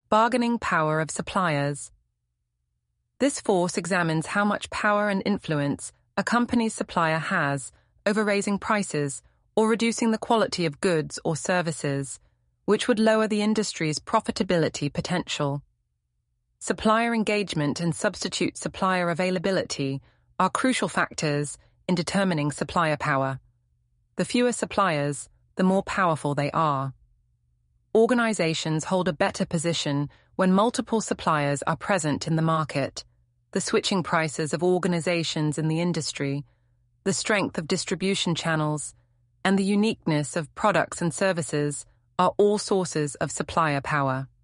Bargaining power of suppliers. This force examines how much power and influence a company's supplier has over raising prices or reducing the quality of goods or services, which would lower the industry's profitability potential. Supplier engagement and substitute supplier availability are crucial factors in determining supplier power. The fewer suppliers, the more powerful they are. Organizations hold a better position when multiple suppliers are present in the market. The switching prices of organizations in the industry, the strength of distribution channels, and the uniqueness of products and services are all sources of supplier power.